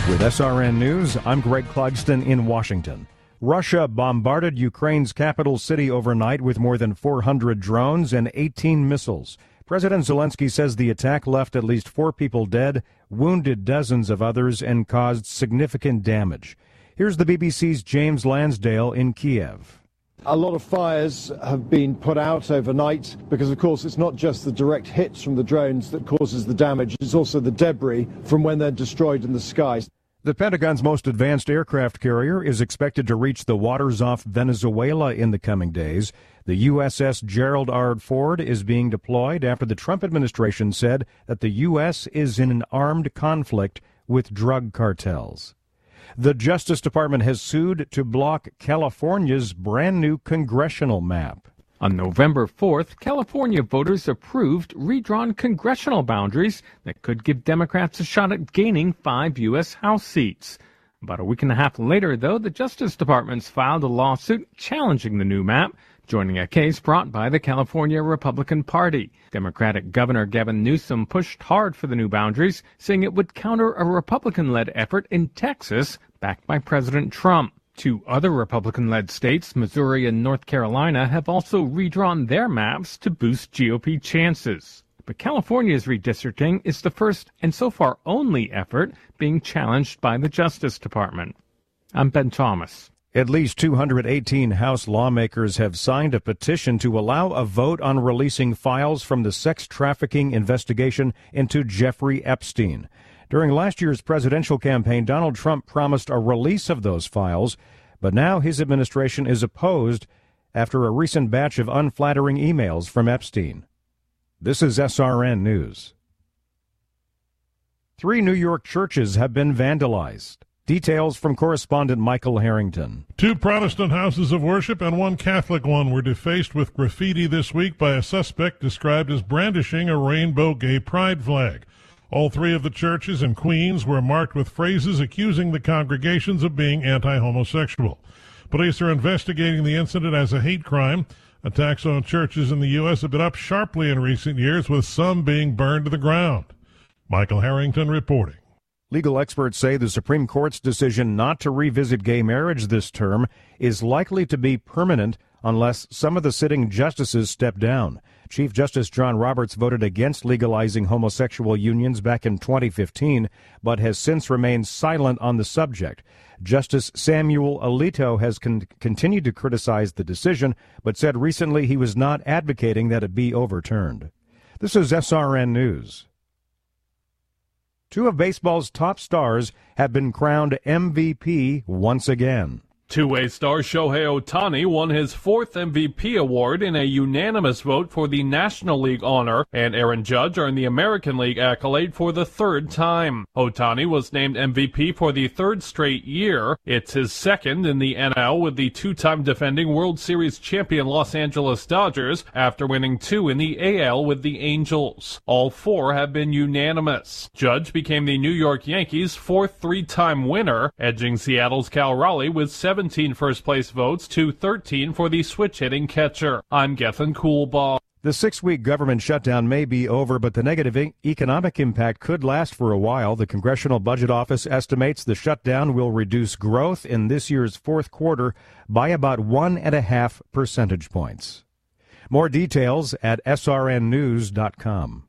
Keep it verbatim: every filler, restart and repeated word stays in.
With S R N News, I'm Greg Clugston in Washington. Russia bombarded Ukraine's capital city overnight with more than four hundred drones and eighteen missiles. President Zelensky says the attack left at least four people dead, wounded dozens of others, and caused significant damage. Here's the B B C's James Lansdale in Kiev. A lot of fires have been put out overnight because, of course, it's not just the direct hits from the drones that causes the damage, it's also the debris from when they're destroyed in the skies. The Pentagon's most advanced aircraft carrier is expected to reach the waters off Venezuela in the coming days. The U S S Gerald R. Ford is being deployed after the Trump administration said that the U S is in an armed conflict with drug cartels. The Justice Department has sued to block California's brand new congressional map. On November fourth, California voters approved redrawn congressional boundaries that could give Democrats a shot at gaining five U S House seats. About a week and a half later, though, the Justice Department's filed a lawsuit challenging the new map, joining a case brought by the California Republican Party. Democratic Governor Gavin Newsom pushed hard for the new boundaries, saying it would counter a Republican-led effort in Texas backed by President Trump. Two other Republican-led states, Missouri and North Carolina, have also redrawn their maps to boost G O P chances. But California's redistricting is the first and so far only effort being challenged by the Justice Department. I'm Ben Thomas. At least two hundred eighteen House lawmakers have signed a petition to allow a vote on releasing files from the sex trafficking investigation into Jeffrey Epstein. During last year's presidential campaign, Donald Trump promised a release of those files, but now his administration is opposed after a recent batch of unflattering emails from Epstein. This is S R N News. Three New York churches have been vandalized. Details from correspondent Michael Harrington. Two Protestant houses of worship and one Catholic one were defaced with graffiti this week by a suspect described as brandishing a rainbow gay pride flag. All three of the churches in Queens were marked with phrases accusing the congregations of being anti-homosexual. Police are investigating the incident as a hate crime. Attacks on churches in the U S have been up sharply in recent years, with some being burned to the ground. Michael Harrington reporting. Legal experts say the Supreme Court's decision not to revisit gay marriage this term is likely to be permanent unless some of the sitting justices step down. Chief Justice John Roberts voted against legalizing homosexual unions back in twenty fifteen, but has since remained silent on the subject. Justice Samuel Alito has con- continued to criticize the decision, but said recently he was not advocating that it be overturned. This is S R N News. Two of baseball's top stars have been crowned M V P once again. Two-way star Shohei Ohtani won his fourth M V P award in a unanimous vote for the National League honor, and Aaron Judge earned the American League accolade for the third time. Ohtani was named M V P for the third straight year. It's his second in the N L, with the two-time defending World Series champion Los Angeles Dodgers after winning two in the A L with the Angels. All four have been unanimous. Judge became the New York Yankees' fourth three-time winner, edging Seattle's Cal Raleigh with seventeen first-place votes to thirteen for the switch-hitting catcher. I'm Gethin Coolbaugh. The six-week government shutdown may be over, but the negative e- economic impact could last for a while. The Congressional Budget Office estimates the shutdown will reduce growth in this year's fourth quarter by about one and a half percentage points. More details at S R N news dot com.